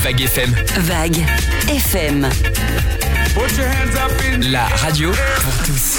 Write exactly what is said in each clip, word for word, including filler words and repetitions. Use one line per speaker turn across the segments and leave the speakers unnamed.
Vague F M.
Vague F M.
La radio pour tous.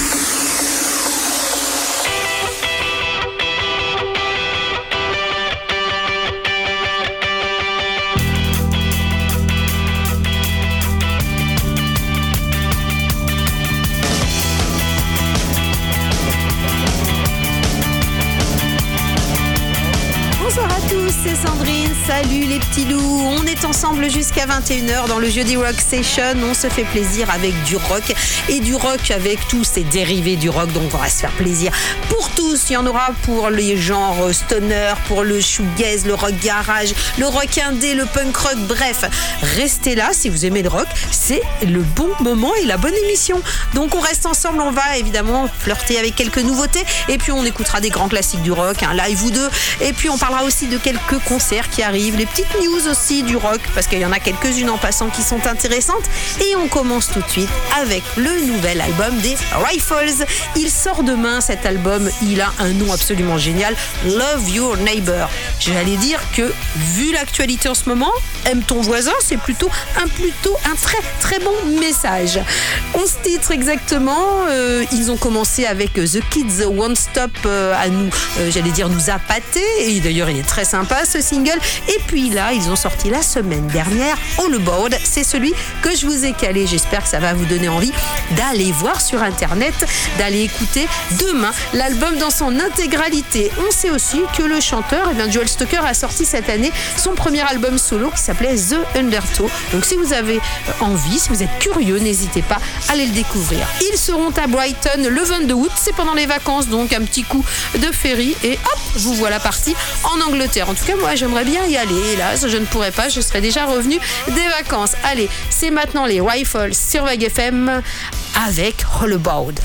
Bonsoir à tous, c'est Sandrine. Salut les petits loups. On est ensemble jusqu'à vingt et une heures dans le Jeudi Rock Session. On se fait plaisir avec du rock et du rock avec tous ces dérivés du rock. Donc on va se faire plaisir pour tous. Il y en aura pour les genres stoner, pour le shoegaze, le rock garage, le rock indé, le punk rock. Bref, restez là si vous aimez le rock. C'est le bon moment et la bonne émission. Donc on reste ensemble. On va évidemment flirter avec quelques nouveautés. Et puis on écoutera des grands classiques du rock, un live ou deux. Et puis on parlera aussi de quelques concerts qui arrivent, les petites news aussi du rock, parce qu'il y en a quelques-unes en passant qui sont intéressantes. Et on commence tout de suite avec le nouvel album des Rifles. Il sort demain, cet album. Il a un nom absolument génial, Love Your Neighbor. J'allais dire que, vu l'actualité en ce moment, aime ton voisin, c'est plutôt un, plutôt un très très bon message. onze titres exactement. Euh, ils ont commencé avec The Kids Won't Stop euh, à nous, euh, j'allais dire nous appâter. Et d'ailleurs, il est très sympa ce single. Et puis là, ils ont sorti la semaine dernière All About. C'est celui que je vous ai calé. J'espère que ça va vous donner envie d'aller voir sur internet, d'aller écouter demain l'album dans son intégralité. On sait aussi que le chanteur, eh bien, Joel Stoker, a sorti cette année son premier album solo qui s'appelait The Undertow. Donc si vous avez envie, si vous êtes curieux, n'hésitez pas à aller le découvrir. Ils seront à Brighton le vingt-deux août. C'est pendant les vacances, donc un petit coup de ferry et hop, vous voilà parti en Angleterre. En tout cas, moi, j'aimerais bien y aller. Hélas, je ne pourrais pas. Je serais déjà revenu des vacances. Allez, c'est maintenant les Rifles sur Vague F M avec All About.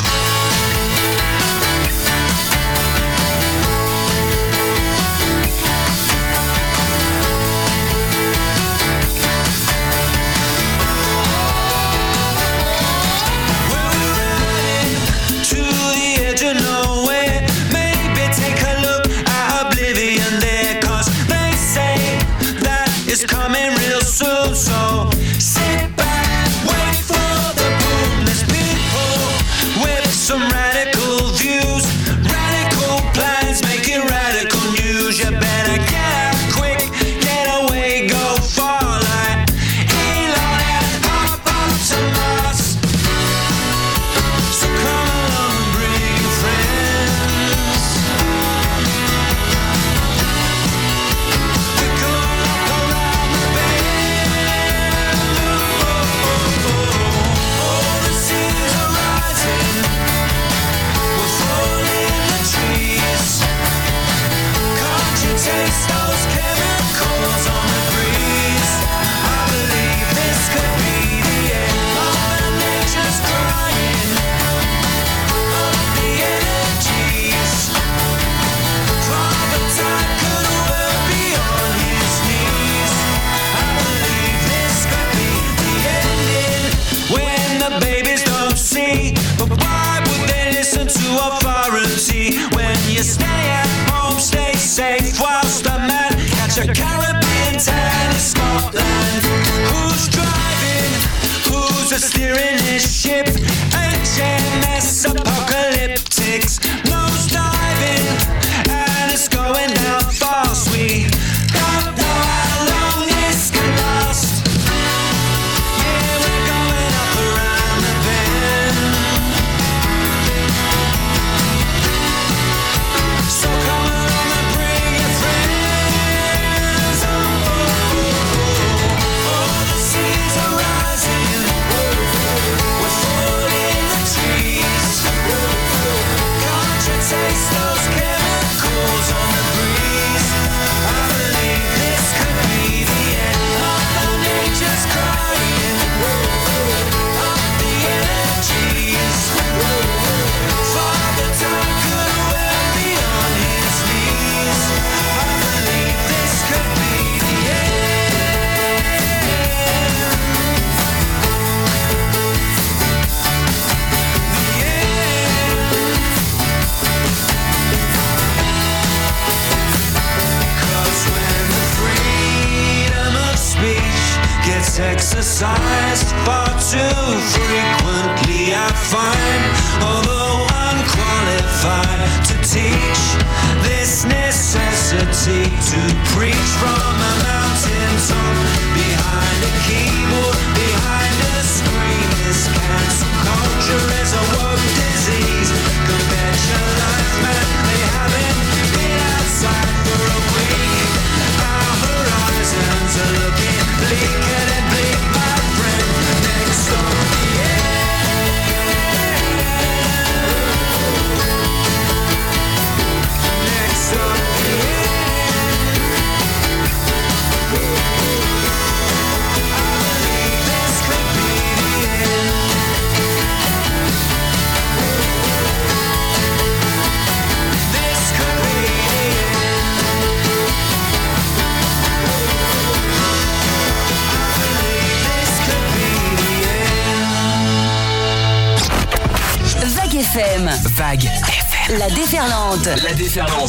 So sit back, wait for the boom. Let's people with some radical views, radical plans, making radical news. You better get out quick, get away, go far like Elon and pop up to Mars. So come along and bring your friends. We're gonna rock around the bend. is exercised far too frequently, I find, although unqualified to teach this necessity to preach from a mountain top, behind a keyboard, behind a screen. This cancel culture is a woke disease. Go bet your life, man, they haven't been outside for a week. Our horizons are looking bleaker than bleak, my friend. Next on the end. Next on the end. I believe this could be the end. This could be the end. I believe this could be the end.
Vague F M.
Vague F M.
La déferlante.
La déferlante.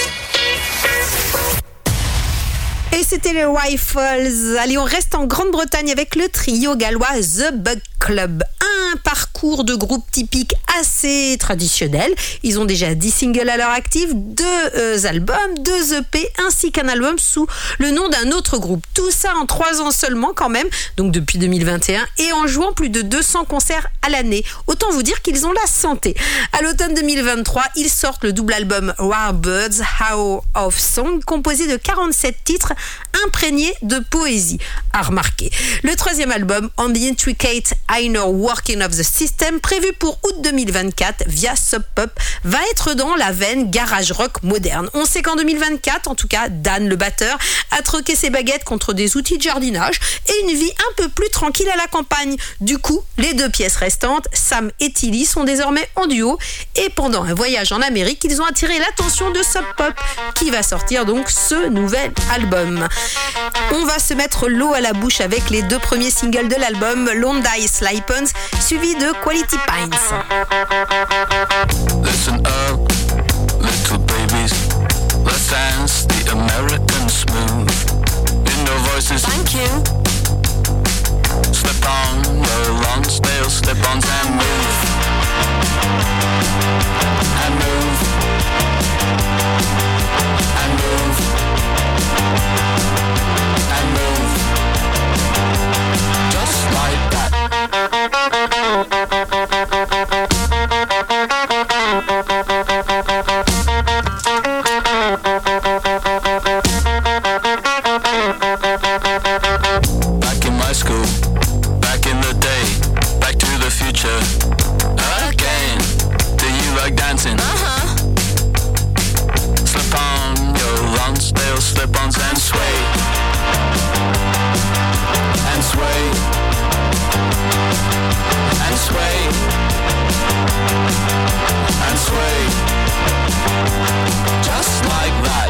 Et c'était les Rifles. Allez, on reste en Grande-Bretagne avec le trio gallois The Bug Club. Un parcours de groupe typique assez traditionnel. Ils ont déjà dix singles à leur actif, deux euh, albums, deux E P, ainsi qu'un album sous le nom d'un autre groupe. Tout ça en trois ans seulement quand même, donc depuis deux mille vingt et un, et en jouant plus de deux cents concerts à l'année. Autant vous dire qu'ils ont la santé. À l'automne deux mille vingt-trois, ils sortent le double album Rare Birds, How of Song, composé de quarante-sept titres imprégnés de poésie. À remarquer. Le troisième album, On the Intricate Inner Working of the System, prévu pour août deux mille vingt-quatre via Sub Pop, va être dans la veine garage rock moderne. On sait qu'en deux mille vingt-quatre, en tout cas, Dan le batteur a troqué ses baguettes contre des outils de jardinage et une vie un peu plus tranquille à la campagne. Du coup, les deux pièces restantes, Sam et Tilly, sont désormais en duo et pendant un voyage en Amérique, ils ont attiré l'attention de Sub Pop qui va sortir donc ce nouvel album. On va se mettre l'eau à la bouche avec les deux premiers singles de l'album, Londi Slypens, suivi de Quality Pines.
Listen up, little babies. Let's dance the American smooth. In no voices.
Thank you.
Slip on your Lonsdale slip-ons and move. And move. And move. And move. Just like that. Back in my school, back in the day, back to the future. Again, do you like dancing?
Uh-huh.
Slip on your Lonsdale slip-ons and sway. And sway. And sway. And sway. Just like that.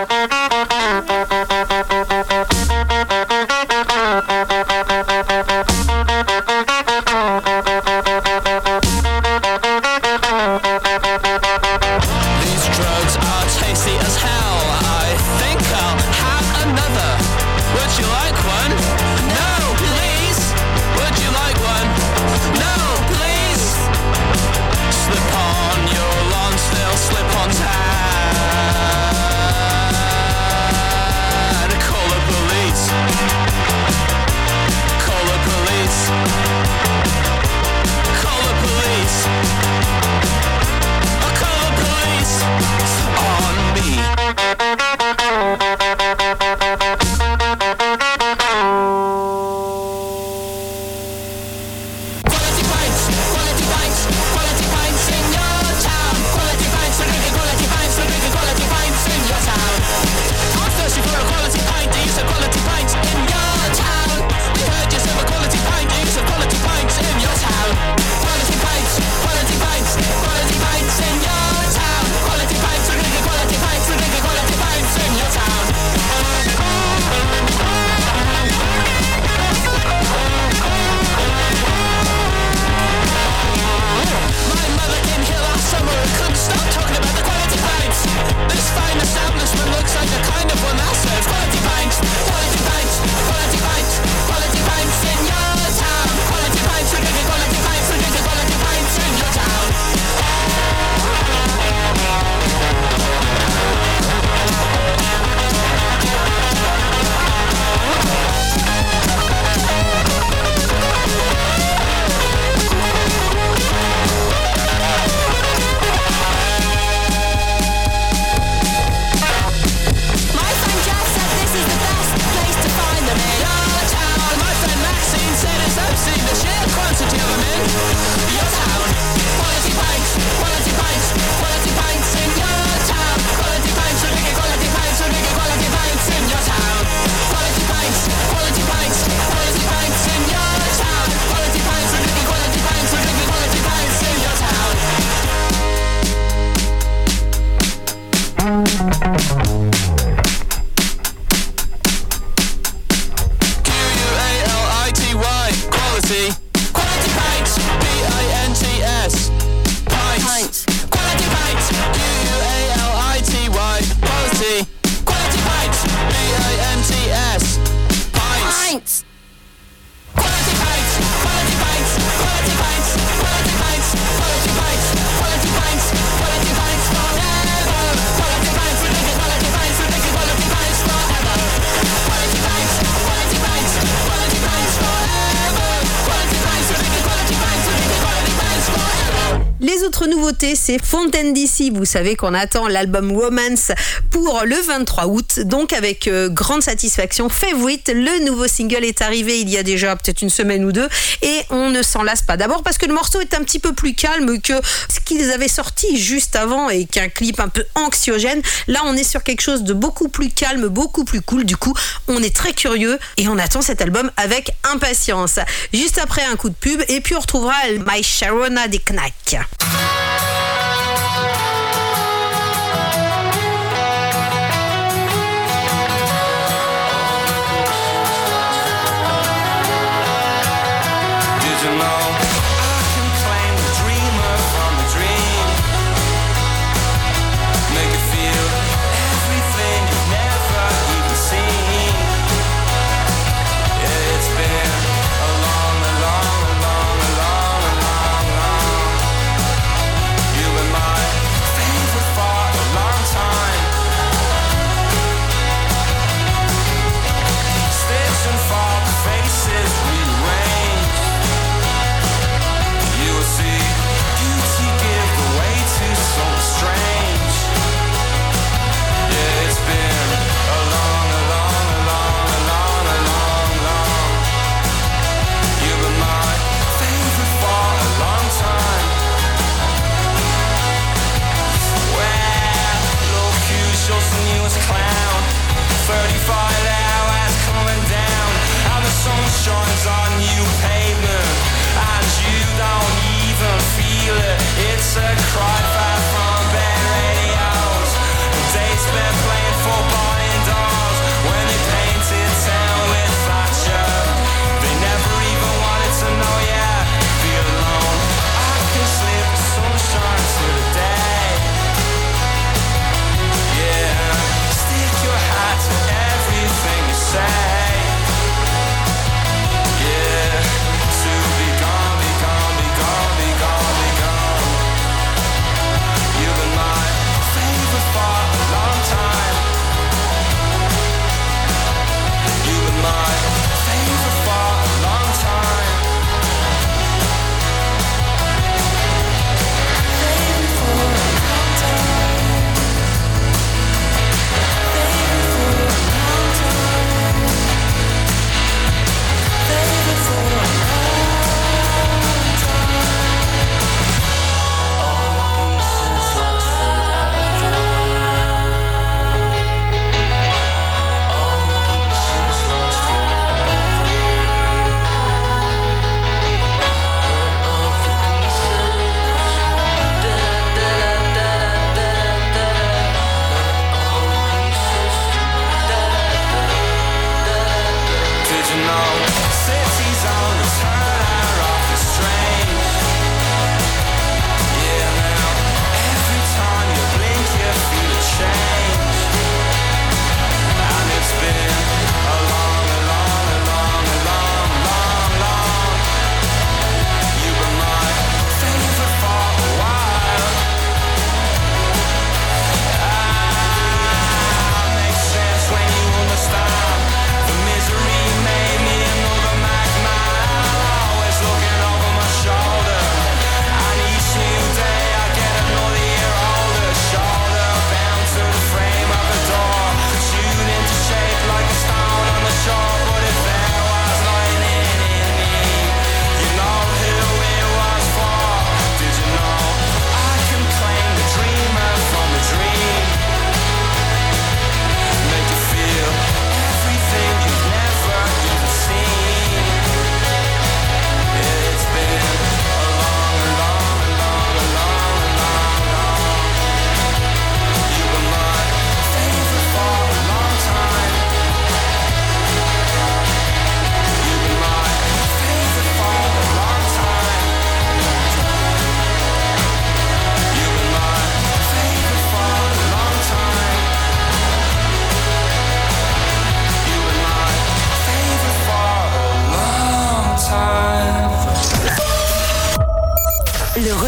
These drugs are tasty as hell. I think I'll have another. Would you like one? No, please. Would you like one? No, please. Slip on your Lonsdale quality. Quality paints, P A N T S. Pints. Quality paints, Q U A L I T Y. Quality. Quality paints, P A N T S. Pints. Quality paints, quality paints, quality paints, quality paints, quality paints, quality paints, quality paints forever. Quality paints, we make it quality paints, we make it quality paints forever. Quality paints, quality paints, quality paints forever. Quality paints, we make it quality paints, we make it quality paints forever.
Les autres nouveautés, c'est Fontaine D C. Vous savez qu'on attend l'album Romance pour le vingt-trois août. Donc avec euh, grande satisfaction, Favorite, le nouveau single est arrivé il y a déjà peut-être une semaine ou deux. Et on ne s'en lasse pas. D'abord parce que le morceau est un petit peu plus calme que ce qu'ils avaient sorti juste avant et qu'un clip un peu anxiogène. Là, on est sur quelque chose de beaucoup plus calme, beaucoup plus cool. Du coup, on est très curieux et on attend cet album avec impatience. Juste après un coup de pub et puis on retrouvera My Sharona des Knack.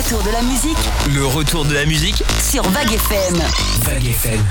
retour de la musique
Le retour de la musique
sur Vague F M.
Vague F M.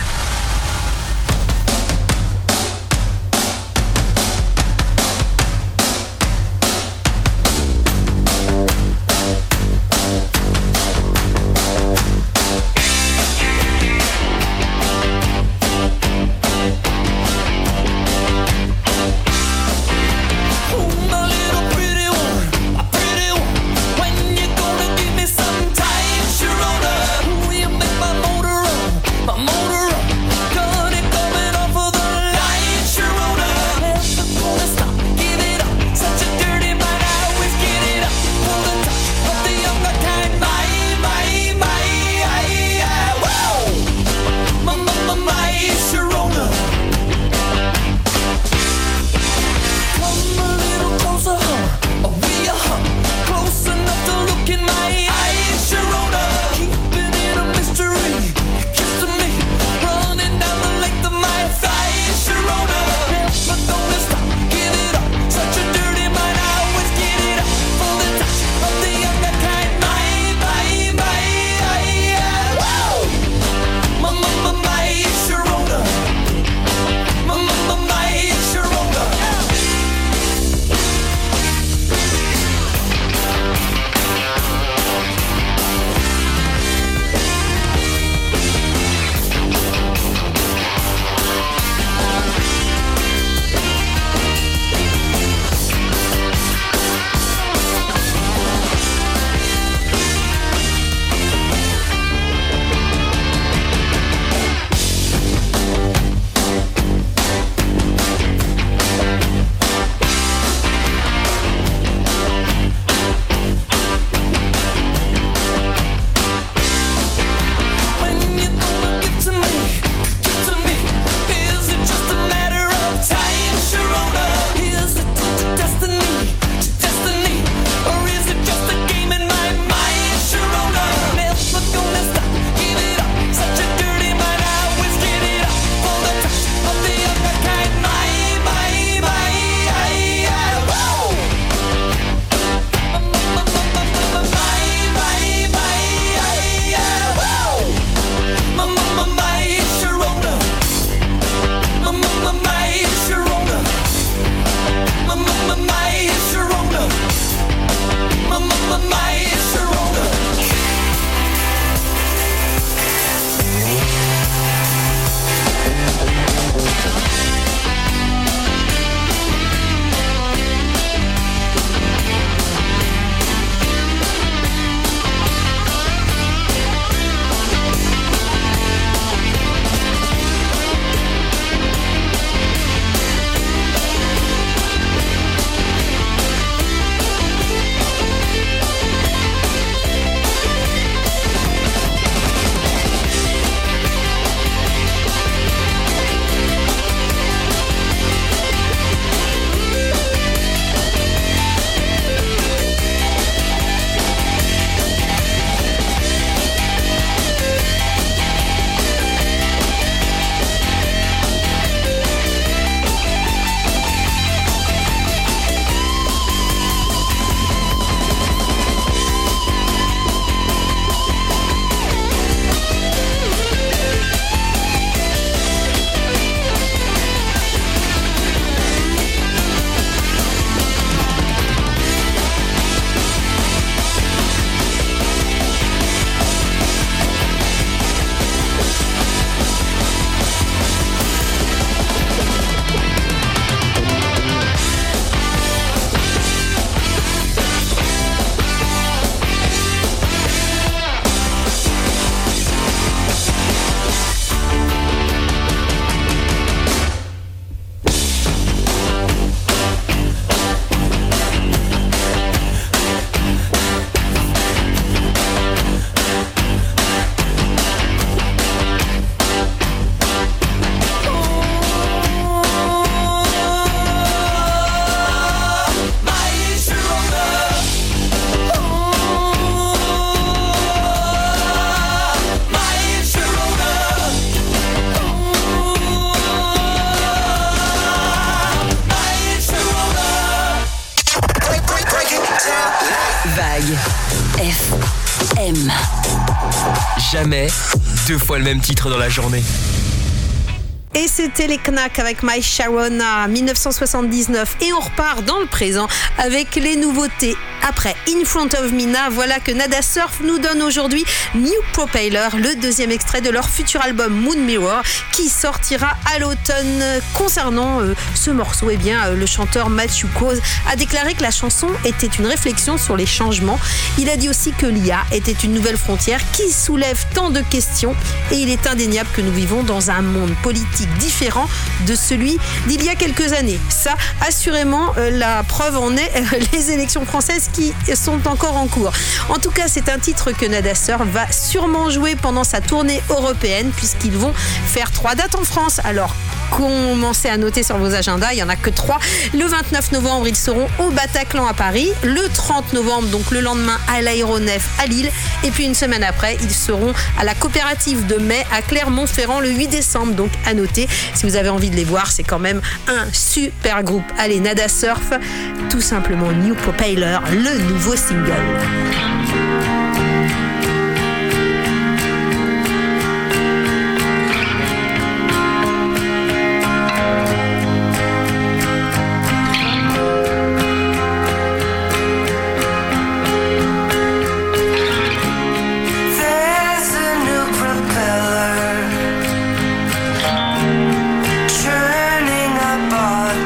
Vague F M.
Jamais deux fois le même titre dans la journée.
Et c'était les Knack avec My Sharona, dix-neuf cent soixante-dix-neuf. Et on repart dans le présent avec les nouveautés. Après In Front of Mina, voilà que Nada Surf nous donne aujourd'hui New Propeller, le deuxième extrait de leur futur album Moon Mirror, qui sortira à l'automne. Concernant euh, ce morceau, eh bien, euh, le chanteur Matthew Cause a déclaré que la chanson était une réflexion sur les changements. Il a dit aussi que l'I A était une nouvelle frontière qui soulève tant de questions, et il est indéniable que nous vivons dans un monde politique différent de celui d'il y a quelques années. Ça, assurément, euh, la preuve en est euh, les élections françaises qui sont encore en cours. En tout cas, c'est un titre que Nada Surf va sûrement jouer pendant sa tournée européenne, puisqu'ils vont faire trois dates en France. Alors, commencez à noter sur vos agendas, il n'y en a que trois. Le vingt-neuf novembre, ils seront au Bataclan à Paris. Le trente novembre, donc le lendemain, à l'Aéronef à Lille. Et puis une semaine après, ils seront à la coopérative de Mai à Clermont-Ferrand le huit décembre. Donc à noter, si vous avez envie de les voir, c'est quand même un super groupe. Allez, Nada Surf, tout simplement New Propeller, le nouveau single.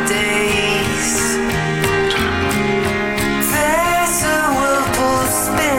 There's a whirlpool spin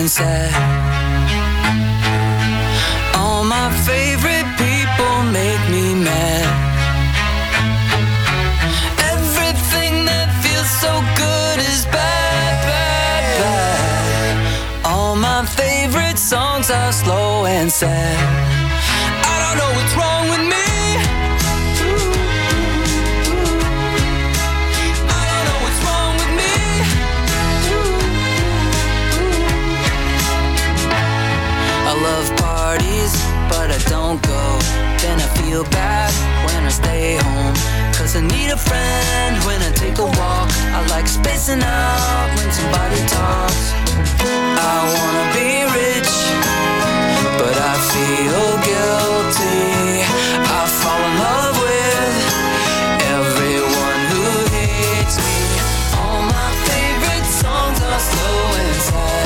and sad. All my favorite people make me mad. Everything that feels so good is bad, bad, bad. All my favorite songs are slow and sad. I don't know what's wrong with me. But I don't go, then I feel bad when I stay home. Cause I need a friend when I take a walk. I like spacing out when somebody talks. I wanna be rich, but I feel guilty. I fall in love with everyone who hates me. All my favorite songs are slow and sad.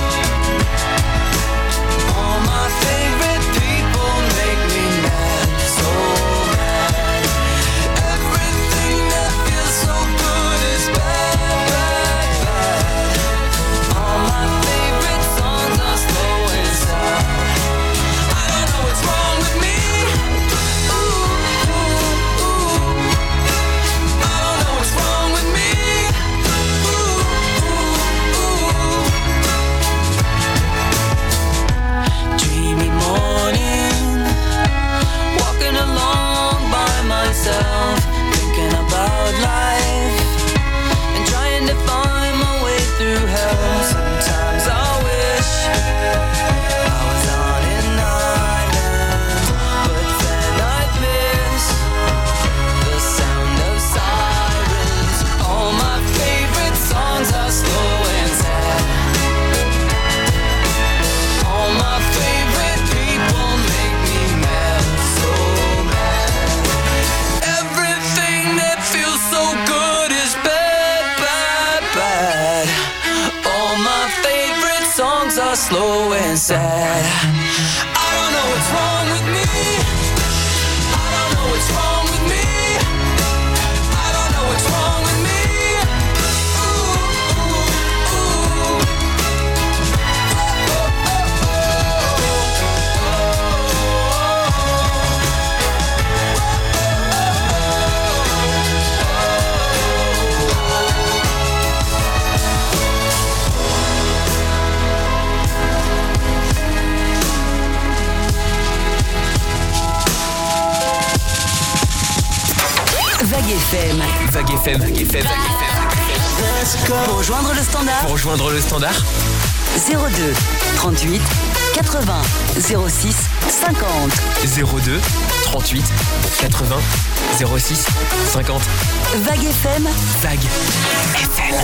All my favorite people make me mad, so mad. Everything that feels so good is bad, bad, bad. All my favorite songs are slow and sad. I don't know what's wrong with me. Ooh, ooh, ooh. I don't know what's wrong with me. Ooh, ooh, ooh. Dreamy morning, walking along by myself, thinking about life and trying to find my way through hell. Sometimes I wish I was on an island, but then I'd miss the sound of sirens. All my favorite songs are slow and sad. All my favorite people make me mad, so mad. Everything that feels so good is bad, bad, bad. All my favorite songs are slow and sad. I don't know what's wrong with me. I don't know what's wrong with me. I don't know what's wrong with me. Ooh, ooh, ooh.
Vague F M.
Vague F M, Vague F M, Vague F M.
Pour rejoindre le standard,
Pour rejoindre le standard,
zéro deux trente-huit quatre-vingts zéro six cinquante.
zéro deux trente-huit quatre-vingts zéro six cinquante.
Vague F M.
Vague F M.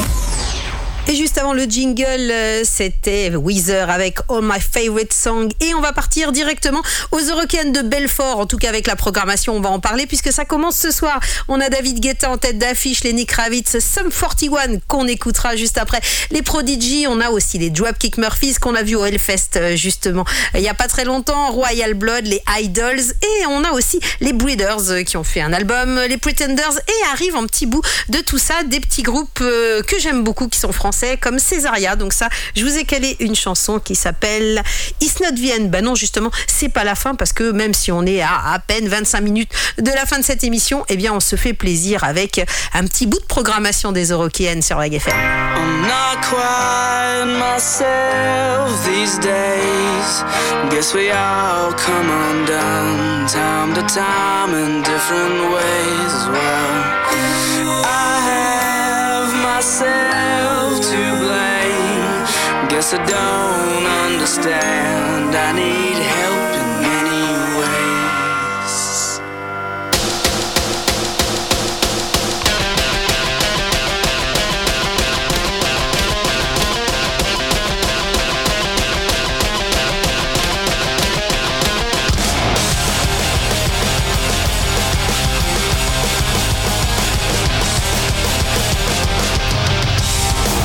Et juste avant le jingle, euh, c'était Weezer avec All My Favorite Song. Et on va partir directement aux Eurokéennes de Belfort. En tout cas, avec la programmation, on va en parler puisque ça commence ce soir. On a David Guetta en tête d'affiche, Lenny Kravitz, Sum quarante et un qu'on écoutera juste après. Les Prodigy, on a aussi les Dropkick Murphys qu'on a vu au Hellfest justement il n'y a pas très longtemps, Royal Blood, les Idols. Et on a aussi les Breeders qui ont fait un album, les Pretenders. Et arrive en petit bout de tout ça des petits groupes euh, que j'aime beaucoup qui sont français, comme Césaria. Donc ça, je vous ai calé une chanson qui s'appelle It's Not the End. Bah non, justement, c'est pas la fin parce que même si on est à à peine vingt-cinq minutes de la fin de cette émission, eh bien on se fait plaisir avec un petit bout de programmation des Eurokéennes sur Vague F M.
I'm not quite myself these days. Guess we all come undone time to time in different ways as well. I have myself to blame. Guess I don't understand. I need help in many ways.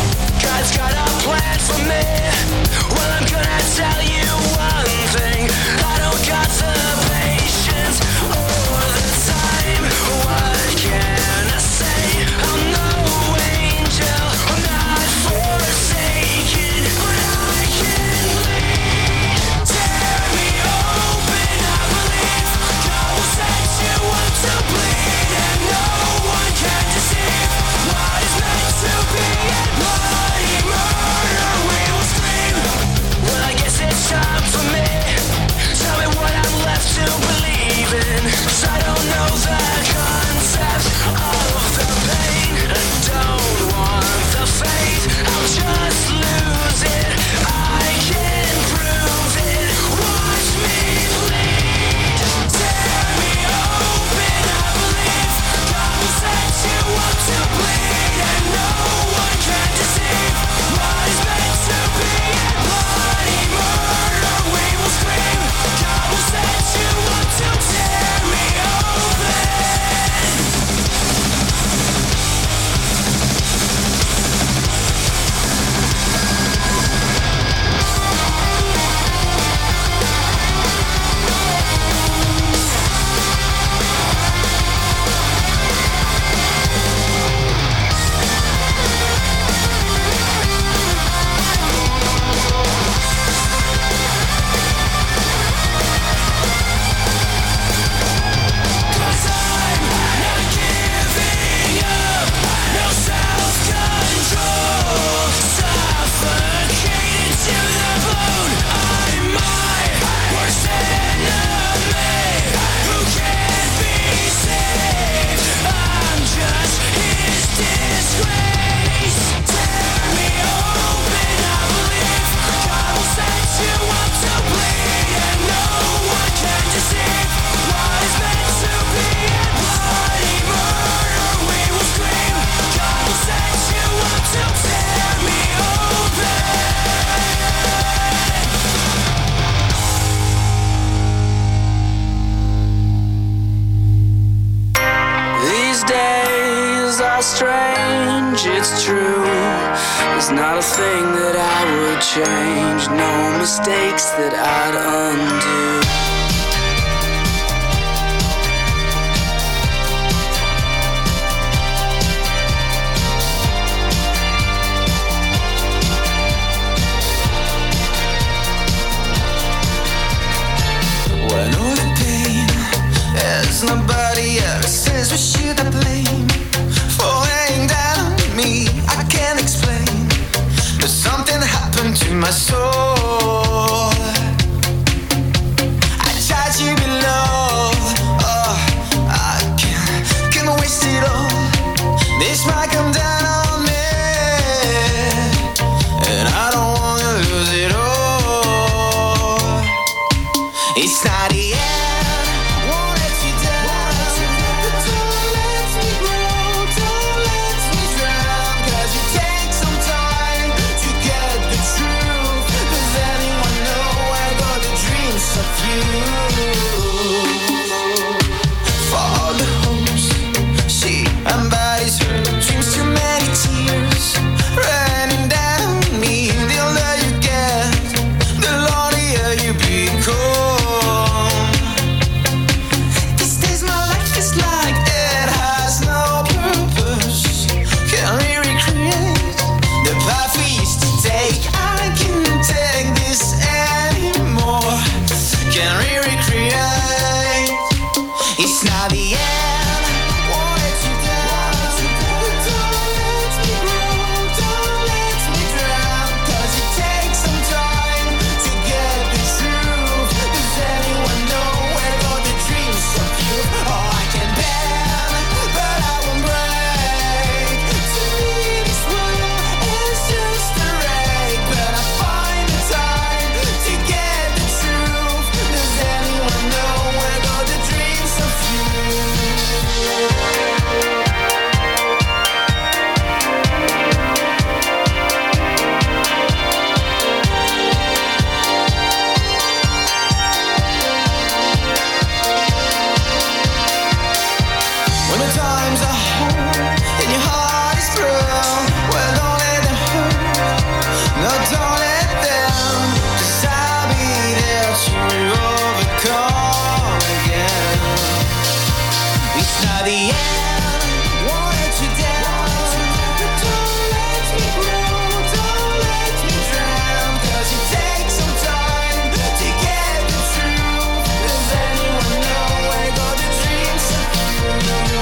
God's got a plan for me. Well, I'm gonna tell you one thing. how strange, it's true. There's not a thing that I would change, no mistakes that I'd undo.
When all the pain, there's nobody else says we should have blame for laying down on me. I can't explain, but something happened to my soul. I tried to be love, oh, I can't, can't waste it all. This might come down on me, and I don't wanna lose it all. It's not the end, won't let you down. But don't let me grow, don't let me drown. Cause it takes some time to get the truth. Does anyone know where go the dreams of you? For all the hopes she embodies her dreams, too many tears running down me. The older you get, the lonelier you become. It's not the end, won't let you down. But don't let me grow, don't let me drown. Cause it takes some time to get the truth. Does anyone know where go the dreams of you? Oh, I can bend, but I won't break. To me this world is just a wreck, but I find the time to get the truth. Does anyone know where go the dreams of you? When the times are hard and your heart is through, well, don't let them hurt, no, don't let them. Cause I'll be there to overcome again. It's not the end, won't let you down. But don't let me grow, don't let me drown. Cause it takes some time to get the truth. Does anyone know where go the dreams of you?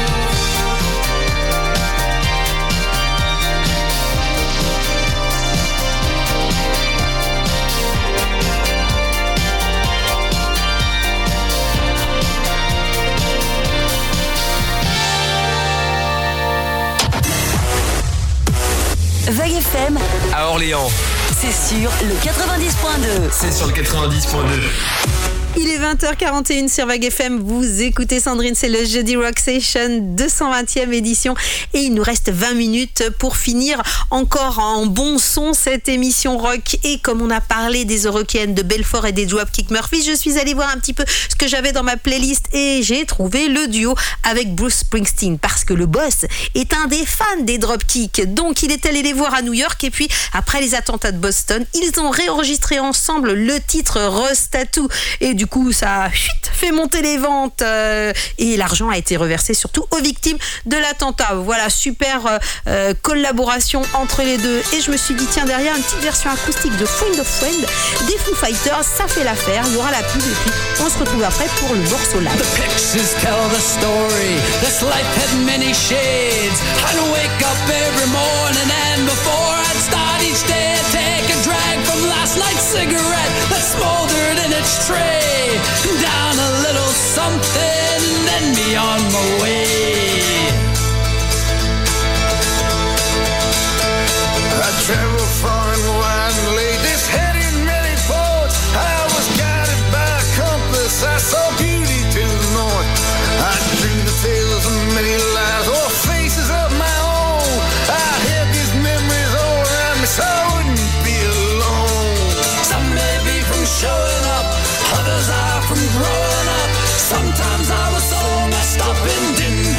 Vague F M,
À Orléans,
c'est sur le quatre-vingt-dix point deux.
c'est sur le quatre-vingt-dix point deux.
Il est vingt heures quarante et une sur Vague F M. Vous écoutez Sandrine, c'est le Jeudi Rock Session deux cent vingtième édition. Et il nous reste vingt minutes pour finir encore en bon son cette émission rock. Et comme on a parlé des Eurokéennes de Belfort et des Dropkick Murphys, je suis allée voir un petit peu ce que j'avais dans ma playlist et j'ai trouvé le duo avec Bruce Springsteen parce que le boss est un des fans des Dropkick. Donc il est allé les voir à New York et puis après les attentats de Boston, ils ont réenregistré ensemble le titre Rose Tattoo. Et du coup, ça a chut, fait monter les ventes euh, et l'argent a été reversé surtout aux victimes de l'attentat. Voilà, super euh, euh, collaboration entre les deux. Et je me suis dit, tiens, derrière une petite version acoustique de Friend of Friend des Foo Fighters, ça fait l'affaire. Il y aura la pub et puis on se retrouve après pour le morceau live.
The pictures tell the story. This life had many shades. I'd wake up every morning and before I'd start each day, I'd take a drag from last night's cigarette that smoldered in its tray. Down a little something, then be on my way.
I traveled far and wide and laid this head in many ports. I was guided by a compass. I saw beauty to the north. I dreamed the tales of many lives or faces of my own. I had these memories all around me so I wouldn't be alone.
Some may be from showing up, others are from growing up. Sometimes I was so messed up and didn't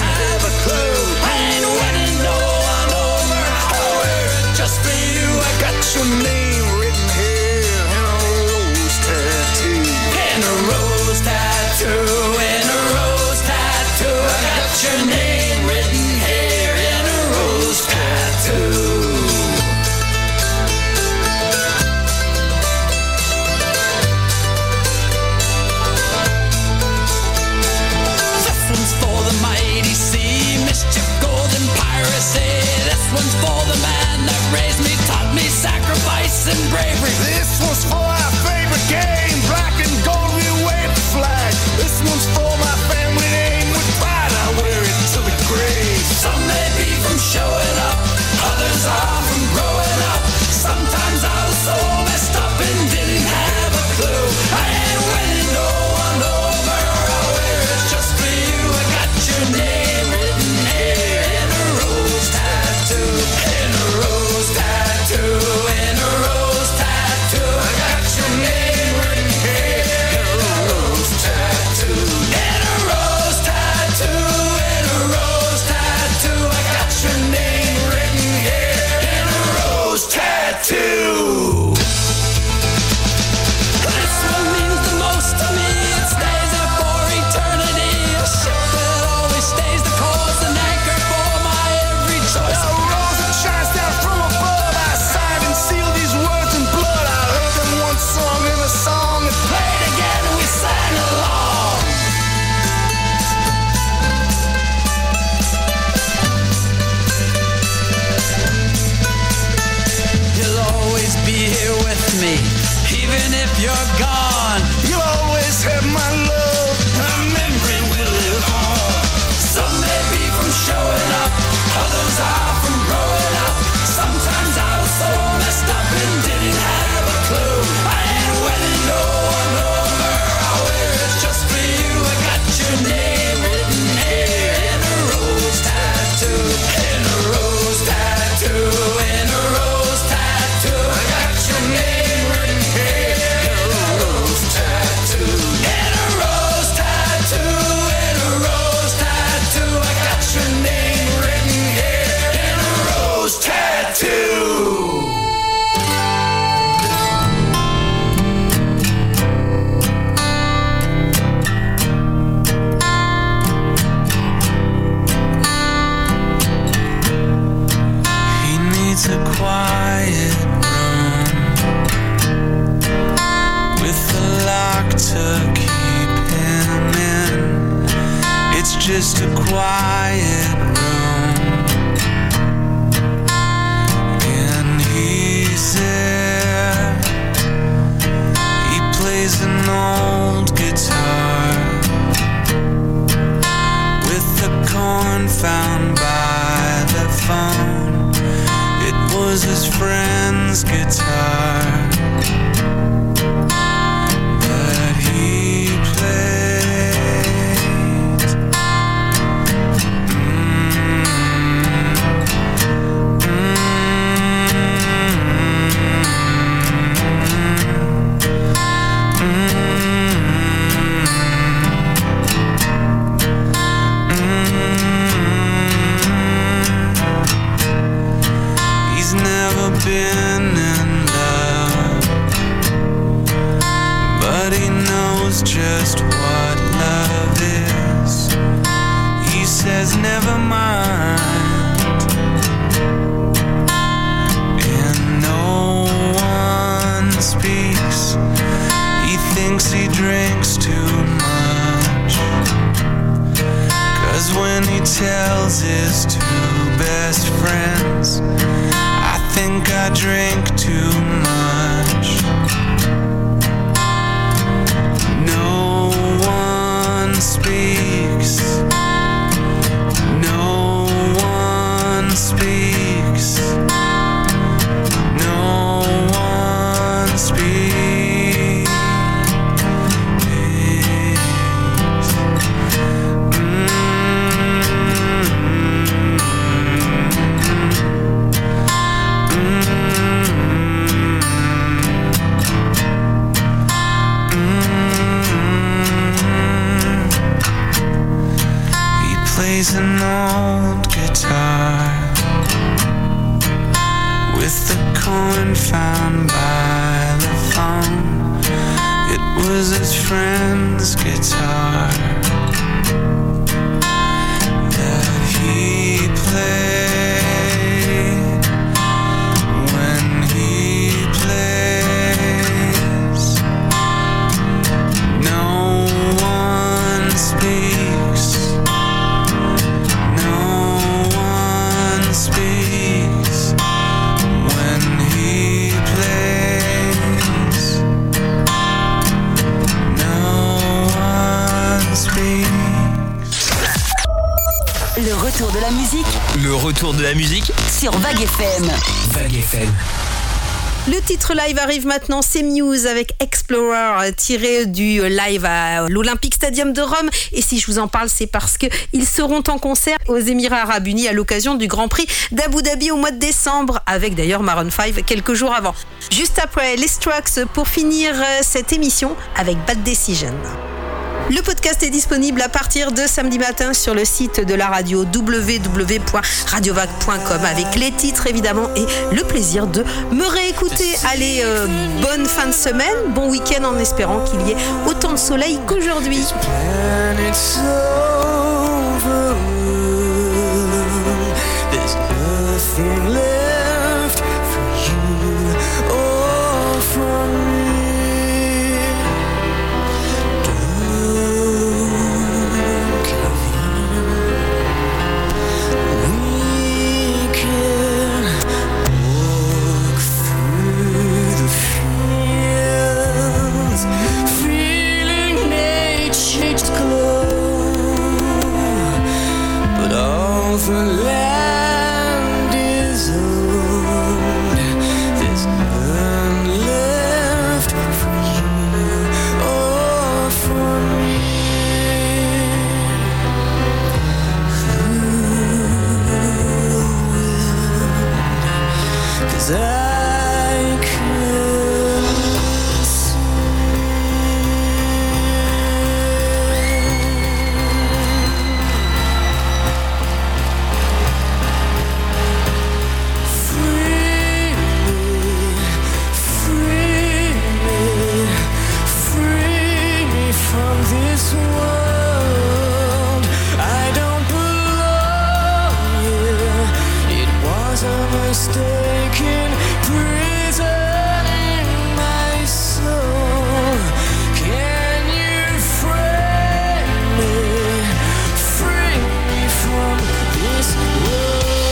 bravery.
This one's for our favorite game, black and gold, we wave the flag. This one's for my family name, with pride I wear it to the grave.
Some may be from showing up, others are from growing up. Sometimes I was so messed up and didn't have a clue. I ain't winning no one over, I wear it just for you. I got your name written here in a rose tattoo, in a rose tattoo, in a rose tattoo. I got your name written here in a rose tattoo, in a rose tattoo, in a rose tattoo. I got your name written here in a rose tattoo. This one means the most to me. It stays there for eternity. A ship that always stays the course, an anchor for my every choice.
A rose that shines down from above, I signed and sealed these words in blood. I heard them one song in a song and
Played again and we sang along. You'll always be here with me, even if you're gone.
you'll always have my love.
A memory will live on. Some may be from showing up, others are from growing up. Sometimes I was so messed up and didn't have a clue. I ain't winning no one over, I wear it just for you. I got your name written here in a rose tattoo, in a rose tattoo, in a rose tattoo. I got your name written here in a rose tattoo, in a rose tattoo, in a rose tattoo. I got your name written here in a rose tattoo.
He needs a quiet room with a lock to keep him in. It's just a quiet room, and he's there. He plays an old guitar with the corn found by the phone. It was his friend's guitar that he played. Mm, He's never been in love, but he knows just what love is. He says never mind, and no one speaks. He thinks he drinks too much, 'cause when he tells his two best friends, I think I drink too much. No one speaks. No one speaks. No one speaks. Plays an old guitar with the corn found by the phone. It was his friend's guitar that he played. When he plays, no one speaks. Speaks when he plays.
Le retour de la musique
Le retour de la musique
sur Vague F M.
Vague F M.
Le titre live arrive maintenant, c'est Muse avec Explorer, tiré du live à l'Olympic Stadium de Rome. Et si je vous en parle, c'est parce qu'ils seront en concert aux Émirats Arabes Unis à l'occasion du Grand Prix d'Abu Dhabi au mois de décembre, avec d'ailleurs Maroon cinq quelques jours avant. Juste après, les Strokes pour finir cette émission avec Bad Decision. Le podcast est disponible à partir de samedi matin sur le site de la radio w w w point radio vague point com avec les titres évidemment et le plaisir de me réécouter. Allez, euh, bonne fin de semaine, bon week-end en espérant qu'il y ait autant de soleil qu'aujourd'hui.
The land is old. There's none left for you or for me. Ooh, 'cause I could see. This world, I don't belong here. It was a mistaken prison in my soul. Can you free me, free me from this world?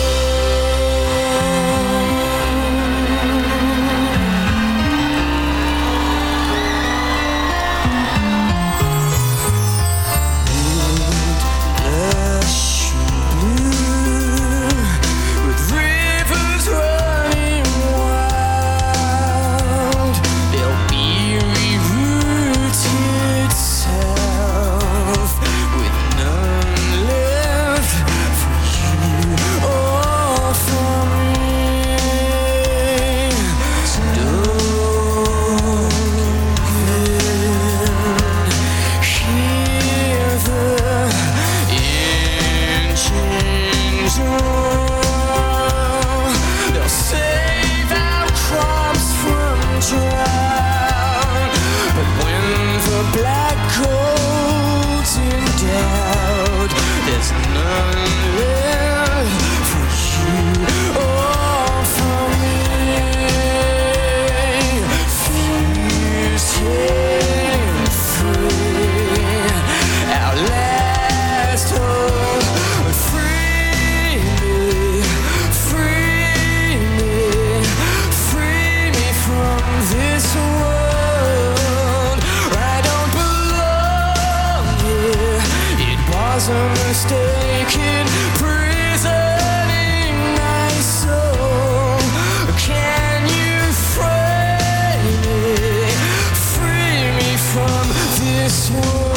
A mistaken prison in my soul. Can you free me, free me from this world?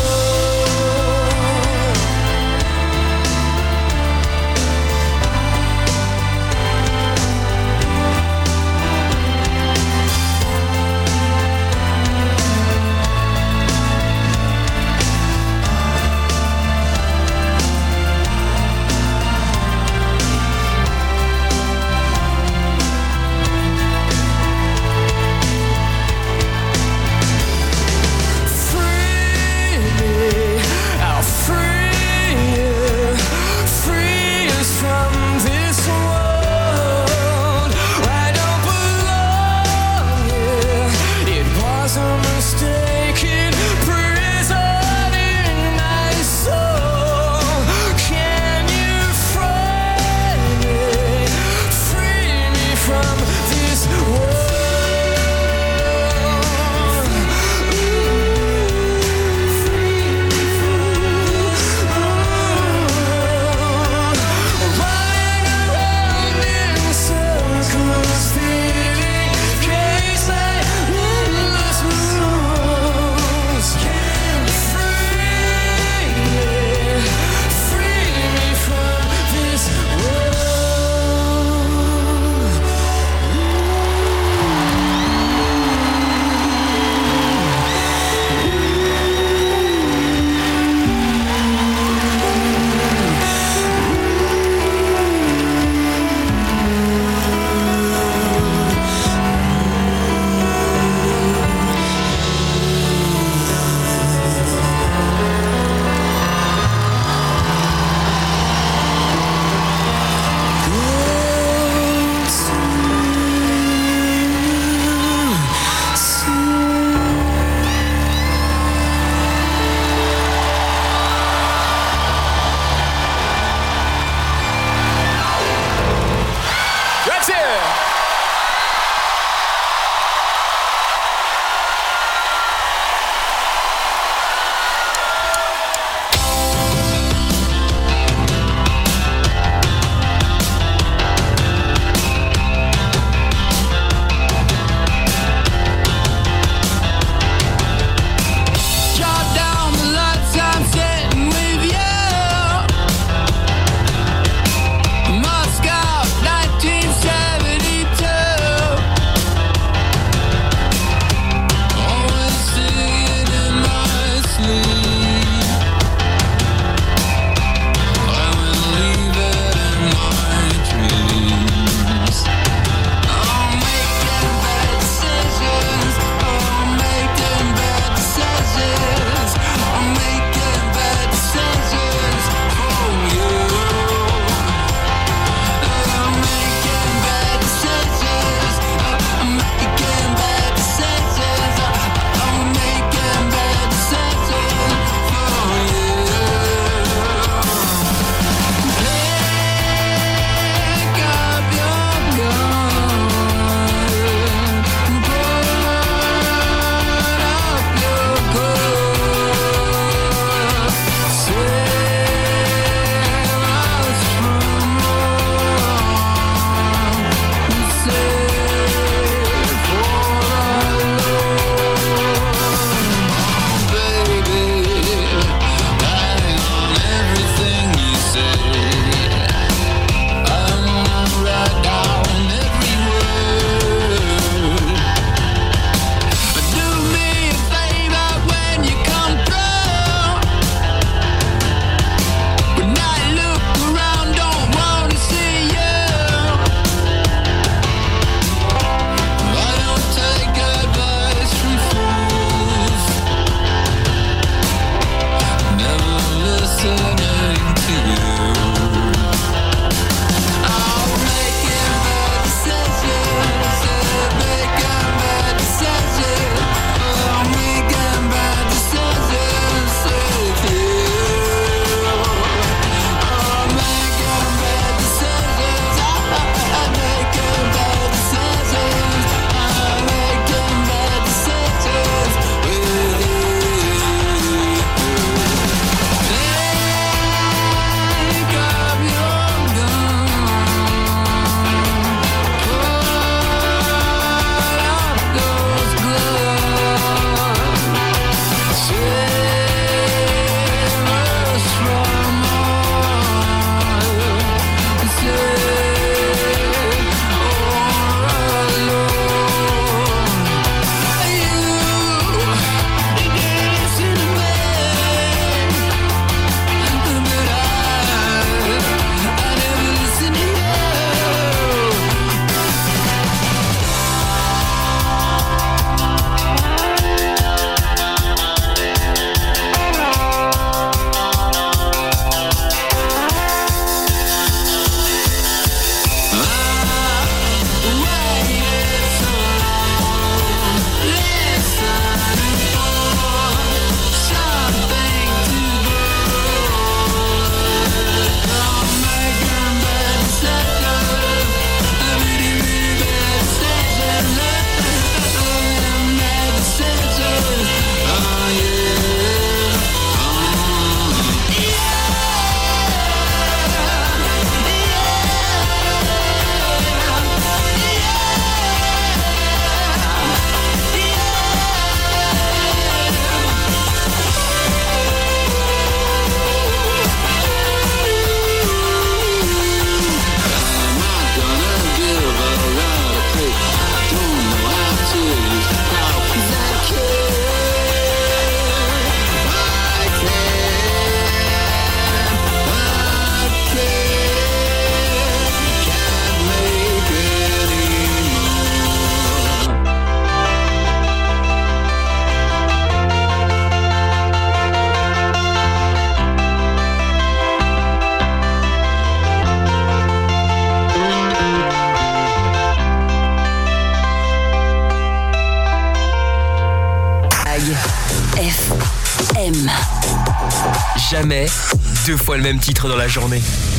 jamais deux fois le même titre dans la journée.